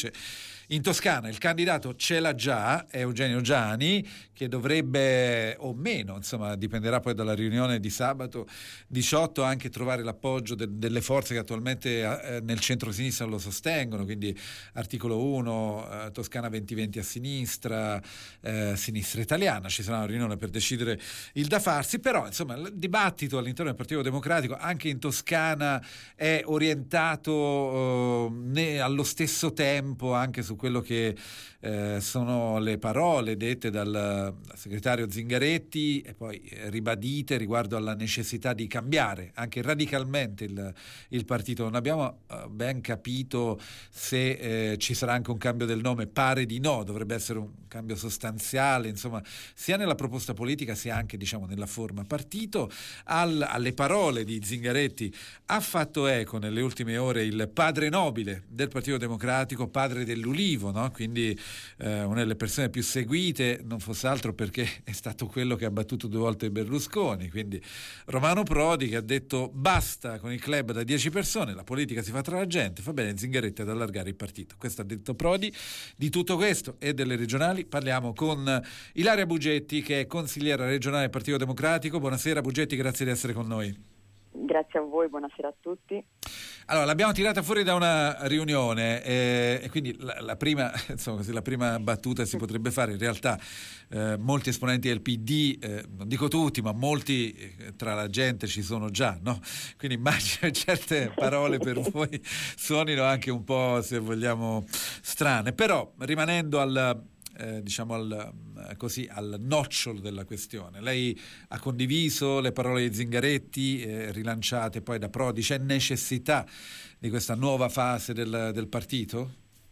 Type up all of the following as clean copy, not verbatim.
invece in Toscana il candidato ce l'ha già, è Eugenio Giani, che dovrebbe o meno, insomma dipenderà poi dalla riunione di sabato 18, anche trovare l'appoggio delle forze che attualmente nel centro-sinistra lo sostengono, quindi articolo 1, Toscana 2020 a sinistra, Sinistra Italiana. Ci sarà una riunione per decidere il da farsi, però insomma il dibattito all'interno del Partito Democratico anche in Toscana è orientato allo stesso tempo anche su quello che sono le parole dette dal segretario Zingaretti e poi ribadite riguardo alla necessità di cambiare anche radicalmente il partito. Non abbiamo ben capito se ci sarà anche un cambio del nome, pare di no, dovrebbe essere un cambio sostanziale, insomma, sia nella proposta politica sia anche, diciamo, nella forma partito. Alle parole di Zingaretti ha fatto eco nelle ultime ore il padre nobile del Partito Democratico, padre dell'Ulivo, no? Quindi una delle persone più seguite, non fosse altro perché è stato quello che ha battuto 2 volte Berlusconi, quindi Romano Prodi, che ha detto basta con il club da 10 persone, la politica si fa tra la gente, fa bene Zingaretti ad allargare il partito. Questo ha detto Prodi. Di tutto questo e delle regionali parliamo con Ilaria Bugetti, che è consigliera regionale del Partito Democratico. Buonasera Bugetti, grazie di essere con noi. Grazie a voi, buonasera a tutti. Allora, l'abbiamo tirata fuori da una riunione e quindi la prima, insomma, così, la prima battuta si potrebbe fare. In realtà molti esponenti del PD, non dico tutti, ma molti tra la gente ci sono già, no? Quindi immagino che certe parole per voi suonino anche un po', se vogliamo, strane. Però, rimanendo diciamo al nocciolo della questione, lei ha condiviso le parole di Zingaretti rilanciate poi da Prodi. C'è necessità di questa nuova fase del partito?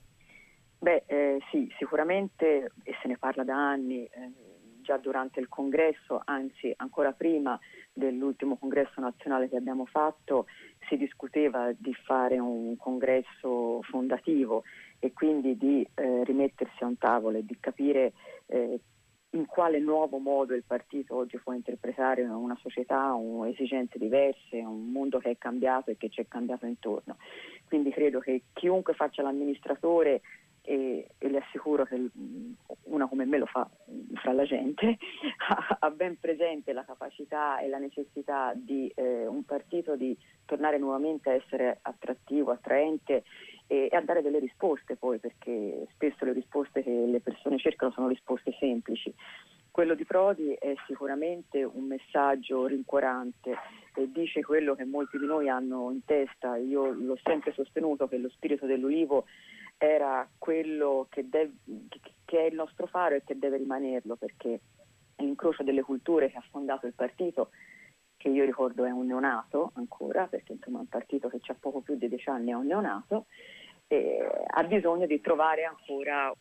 Sì, sicuramente, e se ne parla da anni, già durante il congresso, anzi ancora prima dell'ultimo congresso nazionale che abbiamo fatto, si discuteva di fare un congresso fondativo e quindi di rimettersi a un tavolo e di capire in quale nuovo modo il partito oggi può interpretare una società, esigenze diverse, un mondo che è cambiato e che ci è cambiato intorno. Quindi credo che chiunque faccia l'amministratore, e le assicuro che una come me lo fa fra la gente, ha ben presente la capacità e la necessità di un partito di tornare nuovamente a essere attrattivo, attraente e a dare delle risposte poi, perché spesso le risposte che le persone cercano sono risposte semplici. Quello di Prodi è sicuramente un messaggio rincuorante e dice quello che molti di noi hanno in testa. Io l'ho sempre sostenuto che lo spirito dell'Ulivo era quello che è il nostro faro e che deve rimanerlo, perché è l'incrocio delle culture che ha fondato il partito, che io ricordo è un neonato ancora, perché insomma un partito che ha poco più di 10 anni è un neonato, e ha bisogno di trovare ancora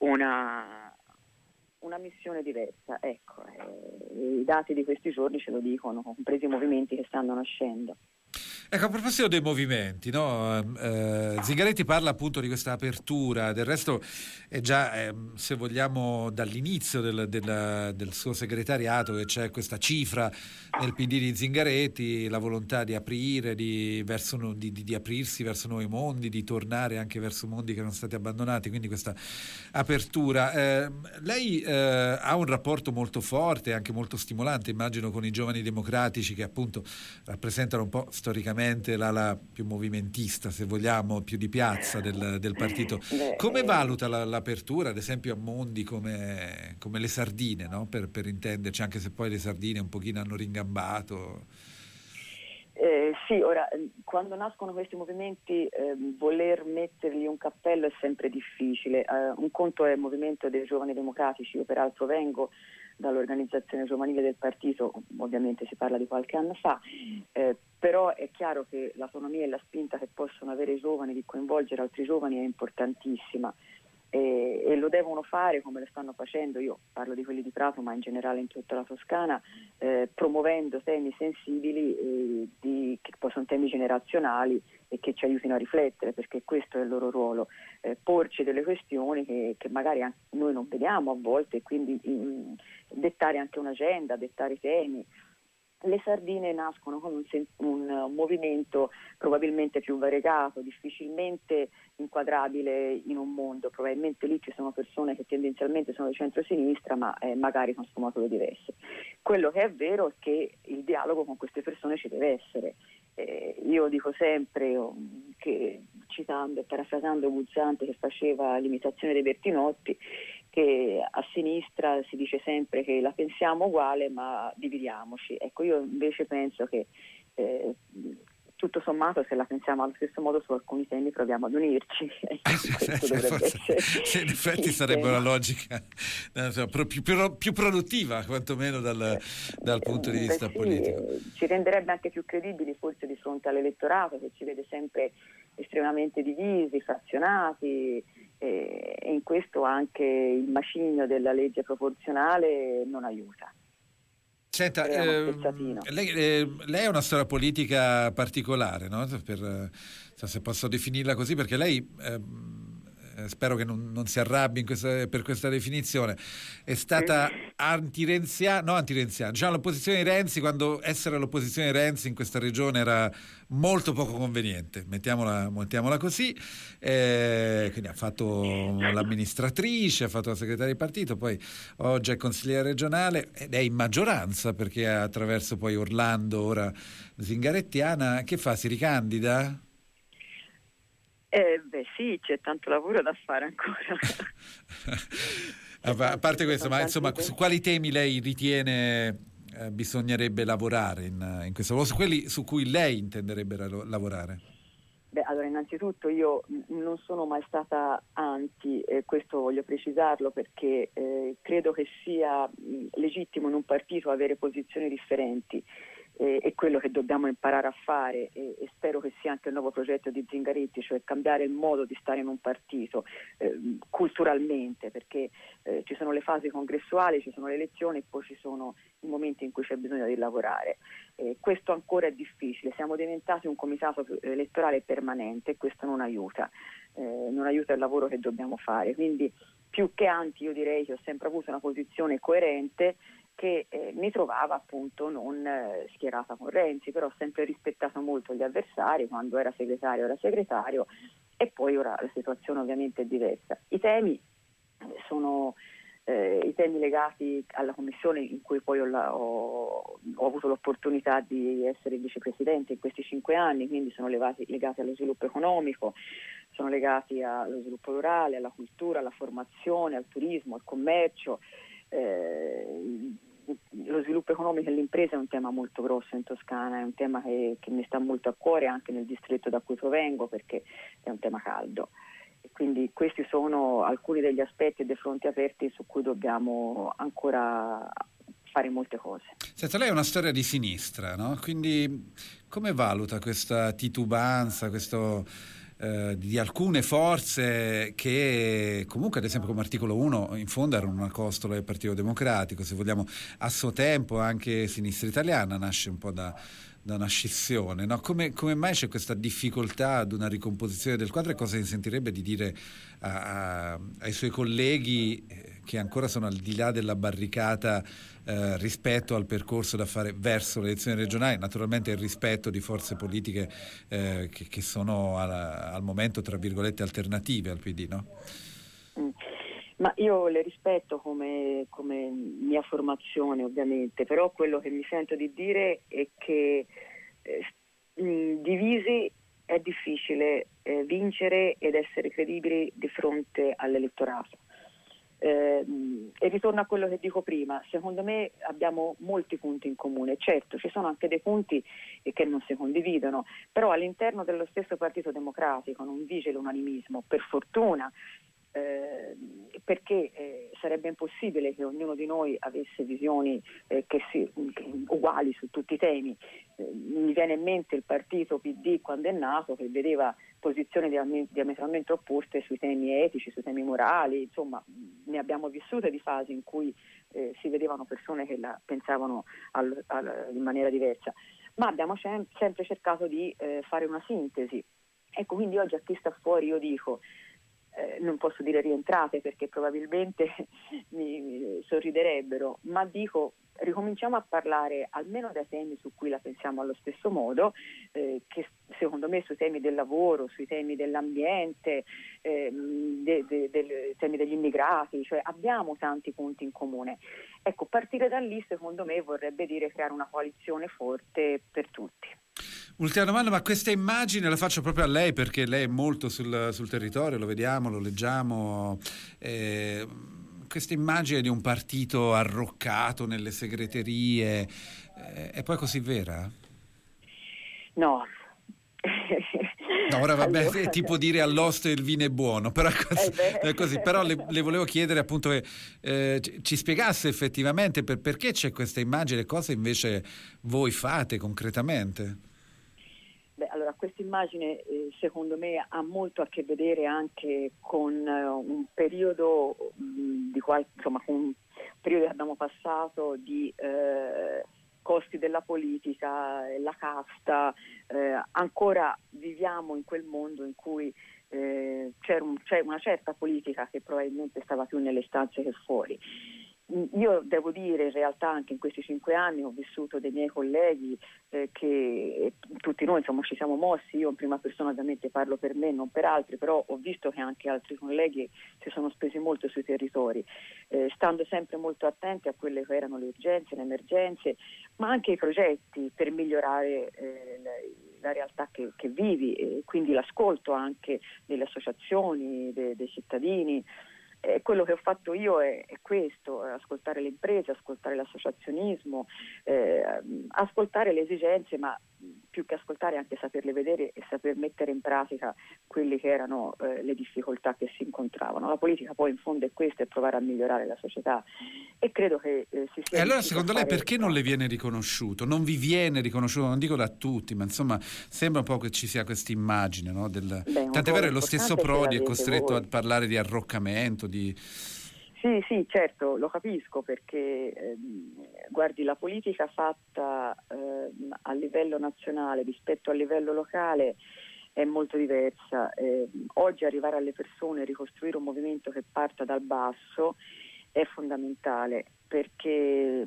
una missione diversa. Ecco, i dati di questi giorni ce lo dicono, compresi i movimenti che stanno nascendo. Ecco, a proposito dei movimenti, no? Zingaretti parla appunto di questa apertura, del resto è già, se vogliamo, dall'inizio del suo segretariato che c'è questa cifra nel PD di Zingaretti, la volontà di aprire, di aprirsi verso nuovi mondi, di tornare anche verso mondi che erano stati abbandonati, quindi questa apertura. Lei ha un rapporto molto forte, anche molto stimolante, immagino, con i giovani democratici che appunto rappresentano un po' storicamente l'ala più movimentista, se vogliamo, più di piazza del partito. Come valuta l'apertura, ad esempio, a mondi come le sardine, no? Per intenderci, anche se poi le sardine un pochino hanno ringambato? Sì, ora, quando nascono questi movimenti, voler mettergli un cappello è sempre difficile. Un conto è il movimento dei giovani democratici, io peraltro vengo dall'organizzazione giovanile del partito, ovviamente si parla di qualche anno fa, però è chiaro che l'autonomia e la spinta che possono avere i giovani di coinvolgere altri giovani è importantissima e lo devono fare come lo stanno facendo. Io parlo di quelli di Prato, ma in generale in tutta la Toscana, promuovendo temi sensibili che poi sono temi generazionali e che ci aiutino a riflettere, perché questo è il loro ruolo, porci delle questioni che magari anche noi non vediamo a volte, e quindi dettare anche un'agenda, dettare temi. le sardine nascono come un movimento probabilmente più variegato, difficilmente inquadrabile in un mondo. Probabilmente lì ci sono persone che tendenzialmente sono di centrosinistra, ma magari con sfumature diverse. Quello che è vero è che il dialogo con queste persone ci deve essere. Io dico sempre che, citando e parafrasando Guzzanti che faceva l'imitazione dei Bertinotti, che a sinistra si dice sempre che la pensiamo uguale ma dividiamoci. Ecco, io invece penso che tutto sommato, se la pensiamo allo stesso modo su alcuni temi, proviamo ad unirci. In effetti sarebbe una logica più produttiva, quantomeno dal punto di vista politico. Ci renderebbe anche più credibili forse di fronte all'elettorato, che ci vede sempre estremamente divisi, frazionati, e in questo anche il macigno della legge proporzionale non aiuta. Senta, lei ha una storia politica particolare, no? Se posso definirla così, perché lei, spero che non si arrabbi per questa definizione, è stata antirenziana, già all'opposizione di Renzi, quando essere all'opposizione di Renzi in questa regione era molto poco conveniente, mettiamola così. Quindi ha fatto l'amministratrice, ha fatto la segretaria di partito, poi oggi è consigliere regionale ed è in maggioranza, perché attraverso poi Orlando, ora Zingarettiana. Che fa? Si ricandida? Sì, c'è tanto lavoro da fare ancora. A parte questo, ma insomma, su quali temi lei ritiene bisognerebbe lavorare in questo, o su quelli su cui lei intenderebbe lavorare? Allora, innanzitutto io non sono mai stata anti, questo voglio precisarlo, perché credo che sia legittimo in un partito avere posizioni differenti. È quello che dobbiamo imparare a fare, e spero che sia anche il nuovo progetto di Zingaretti, cioè cambiare il modo di stare in un partito culturalmente, perché ci sono le fasi congressuali, ci sono le elezioni e poi ci sono i momenti in cui c'è bisogno di lavorare. Questo ancora è difficile, siamo diventati un comitato elettorale permanente e questo non aiuta il lavoro che dobbiamo fare. Quindi più che anti, io direi che ho sempre avuto una posizione coerente, che mi trovava appunto non schierata con Renzi, però ho sempre rispettato molto gli avversari. Quando era segretario, e poi ora la situazione ovviamente è diversa. I temi sono i temi legati alla commissione, in cui poi ho avuto l'opportunità di essere vicepresidente in questi 5 anni, quindi sono legati allo sviluppo economico, sono legati allo sviluppo rurale, alla cultura, alla formazione, al turismo, al commercio. Lo sviluppo economico e l'impresa è un tema molto grosso in Toscana, è un tema che mi sta molto a cuore anche nel distretto da cui provengo, perché è un tema caldo. E quindi questi sono alcuni degli aspetti e dei fronti aperti su cui dobbiamo ancora fare molte cose. Senta, lei è una storia di sinistra, no? Quindi come valuta questa titubanza, di alcune forze che comunque, ad esempio, come articolo 1 in fondo erano una costola del Partito Democratico, se vogliamo, a suo tempo anche Sinistra Italiana nasce un po' da una scissione, no? Come mai c'è questa difficoltà ad una ricomposizione del quadro, e cosa ne sentirebbe di dire ai suoi colleghi che ancora sono al di là della barricata rispetto al percorso da fare verso le elezioni regionali, naturalmente il rispetto di forze politiche che sono al momento, tra virgolette, alternative al PD, no? Ma io le rispetto come mia formazione, ovviamente, però quello che mi sento di dire è che divisi è difficile vincere ed essere credibili di fronte all'elettorato. E ritorno a quello che dico prima, secondo me abbiamo molti punti in comune. Certo, ci sono anche dei punti che non si condividono, però all'interno dello stesso Partito Democratico non vige l'unanimismo, per fortuna, perché sarebbe impossibile che ognuno di noi avesse visioni uguali su tutti i temi. Mi viene in mente il partito PD quando è nato, che vedeva posizioni diametralmente opposte sui temi etici, sui temi morali. Insomma, ne abbiamo vissute di fasi in cui si vedevano persone che la pensavano in maniera diversa, ma abbiamo sempre cercato di fare una sintesi. Ecco, quindi oggi a chi sta fuori io dico, non posso dire rientrate perché probabilmente mi sorriderebbero, ma dico ricominciamo a parlare almeno dai temi su cui la pensiamo allo stesso modo, che secondo me sui temi del lavoro, sui temi dell'ambiente, dei temi degli immigrati, cioè abbiamo tanti punti in comune. Ecco, partire da lì secondo me vorrebbe dire creare una coalizione forte per tutti. Ultima domanda, ma questa immagine la faccio proprio a lei perché lei è molto sul territorio, lo vediamo, lo leggiamo, questa immagine di un partito arroccato nelle segreterie è poi così vera? No. No, ora vabbè, allora, è tipo dire all'oste il vino è buono, però è così. Però le volevo chiedere appunto che ci spiegasse effettivamente perché c'è questa immagine, cosa invece voi fate concretamente? Allora, questa immagine secondo me ha molto a che vedere anche con un periodo con un periodo che abbiamo passato di costi della politica, la casta, ancora viviamo in quel mondo in cui c'è una certa politica che probabilmente stava più nelle stanze che fuori. Io devo dire, in realtà anche in questi 5 anni ho vissuto dei miei colleghi che tutti noi insomma ci siamo mossi, io in prima persona ovviamente parlo per me, non per altri, però ho visto che anche altri colleghi si sono spesi molto sui territori, stando sempre molto attenti a quelle che erano le urgenze, le emergenze, ma anche i progetti per migliorare la realtà che vivi, e quindi l'ascolto anche delle associazioni, dei cittadini. Quello che ho fatto io è questo, ascoltare le imprese, ascoltare l'associazionismo, ascoltare le esigenze, ma più che ascoltare anche saperle vedere e saper mettere in pratica quelle che erano le difficoltà che si incontravano. La politica poi in fondo è questo, è provare a migliorare la società, e credo che si sia... E allora secondo lei perché non le viene riconosciuto? Non vi viene riconosciuto, non dico da tutti, ma insomma sembra un po' che ci sia questa immagine, no? Tant'è vero che lo stesso Prodi è costretto a parlare di arroccamento, di... Sì, certo, lo capisco perché guardi, la politica fatta a livello nazionale rispetto a livello locale è molto diversa. Oggi arrivare alle persone, ricostruire un movimento che parta dal basso è fondamentale, perché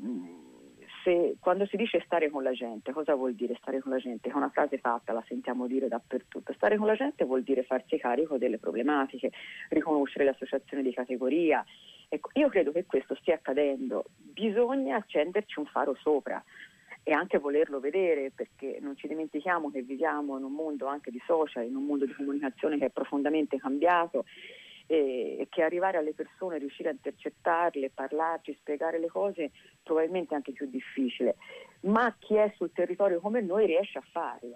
quando si dice stare con la gente, cosa vuol dire stare con la gente? È una frase fatta, la sentiamo dire dappertutto. Stare con la gente vuol dire farsi carico delle problematiche, riconoscere le associazioni di categoria. Ecco, io credo che questo stia accadendo, bisogna accenderci un faro sopra e anche volerlo vedere, perché non ci dimentichiamo che viviamo in un mondo anche di social, in un mondo di comunicazione che è profondamente cambiato, e che arrivare alle persone, riuscire a intercettarle, parlarci, spiegare le cose probabilmente è anche più difficile, ma chi è sul territorio come noi riesce a farlo.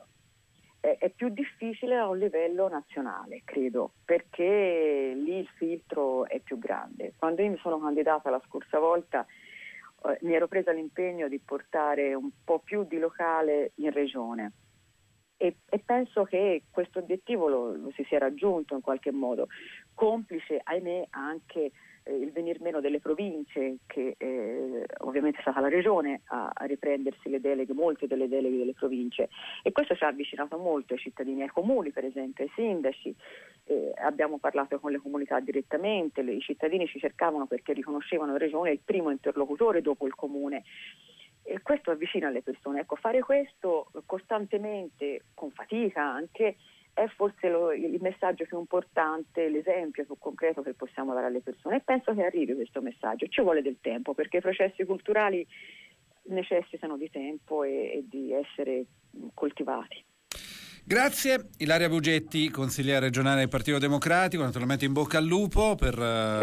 È più difficile a un livello nazionale, credo, perché lì il filtro è più grande. Quando io mi sono candidata la scorsa volta mi ero presa l'impegno di portare un po' più di locale in regione, e penso che questo obiettivo lo si sia raggiunto in qualche modo, complice ahimè anche il venir meno delle province, che ovviamente è stata la regione a riprendersi le deleghe, molte delle deleghe delle province, e questo ci ha avvicinato molto ai cittadini, ai comuni per esempio, ai sindaci. Abbiamo parlato con le comunità direttamente, i cittadini ci cercavano perché riconoscevano la regione il primo interlocutore dopo il comune. E questo avvicina le persone. Ecco, fare questo costantemente, con fatica anche, è forse il messaggio più importante, l'esempio più concreto che possiamo dare alle persone. E penso che arrivi questo messaggio. Ci vuole del tempo, perché i processi culturali necessitano di tempo e di essere coltivati. Grazie. Ilaria Bugetti, consigliere regionale del Partito Democratico, naturalmente in bocca al lupo per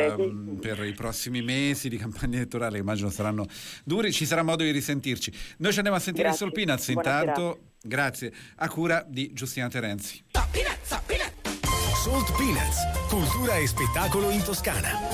i prossimi mesi di campagna elettorale, che immagino saranno duri. Ci sarà modo di risentirci. Noi ci andiamo a sentire Soul Peanuts intanto. Grazie, a cura di Giustina Terenzi. Salt Peanuts, cultura e spettacolo in Toscana.